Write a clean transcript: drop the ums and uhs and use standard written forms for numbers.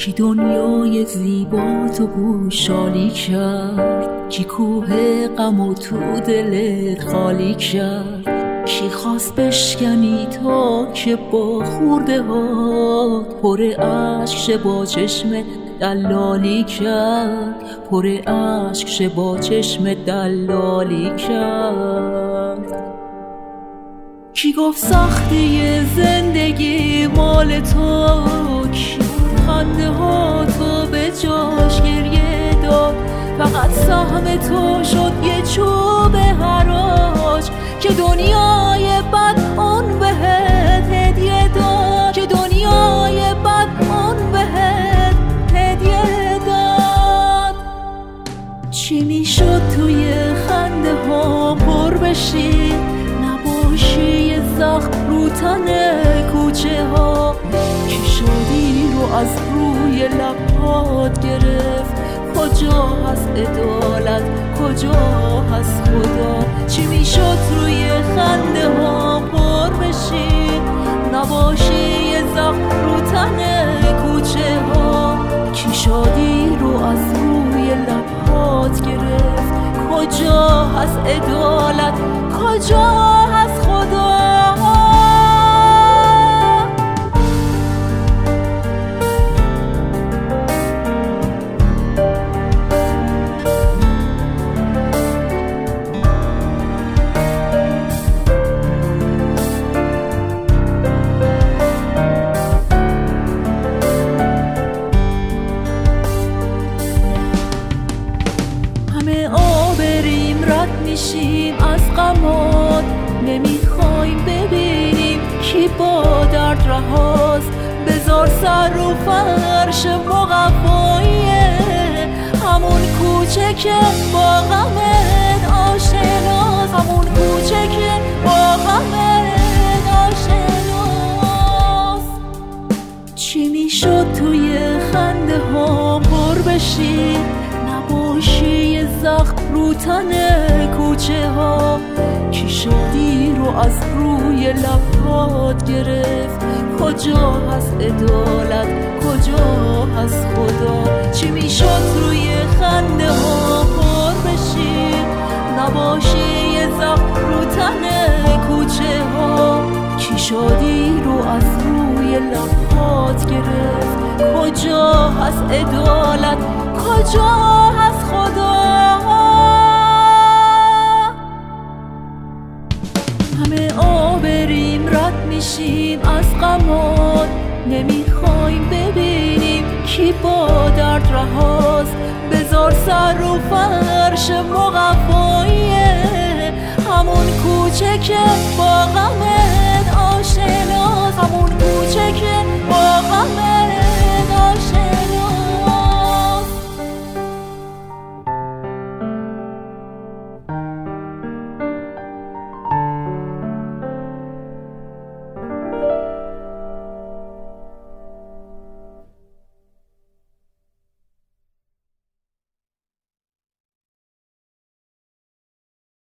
کی دنیای زیبا تو گوشالی کرد، کی کوه غم و تو دلت خالی کرد، کی خواست بشکنی تا که با خورده ها پر عشق شه با چشم دلالی کرد، پر عشق شه با چشم دلالی کرد. کی گفت سختی زندگی مال تو، کی خنده ها تو به جاش گریه داد، فقط سهم تو شد یه چوب حراج که دنیای بد اون بهت هدیه داد، که دنیای بد اون بهت هدیه داد. چی میشد توی خنده ها پر بشی، نباشی یه زخم رو تن کوچه ها، کی شادی رو از روی لبات گرفت، کجا هست عدالت کجا هست خدا. چی میشد روی خنده ها پر بشی، نباشی یه زخم رو تن کوچه ها، کی شادی رو از روی لبات گرفت، کجا هست عدالت کجا هست خدا. میشیم از غمات، نمیخوایم ببینیم کی با درد رهاست، بذار سر رو فرش مقواییه همون کوچه که با غمت آشناست، همون کوچه که با غمت آشناست. چی میشد توی خنده ها پر بشی، نباشی یه زخم رو تن کوچه ها، کی شادی رو از روی لبات گرفت، کجا هست عدالت کجا هست خدا. چی میشد روی خنده ها پر بشی، نباشی یه زخم رو تن کوچه ها، کی شادی رو از روی لبات گرفت، کجا هست عدالت کجا هست خدا. همه آبریم رد میشیم از غمات، نمیخوایم ببینیم کی با درد رهاست، بذار سر رو فرش مقوایی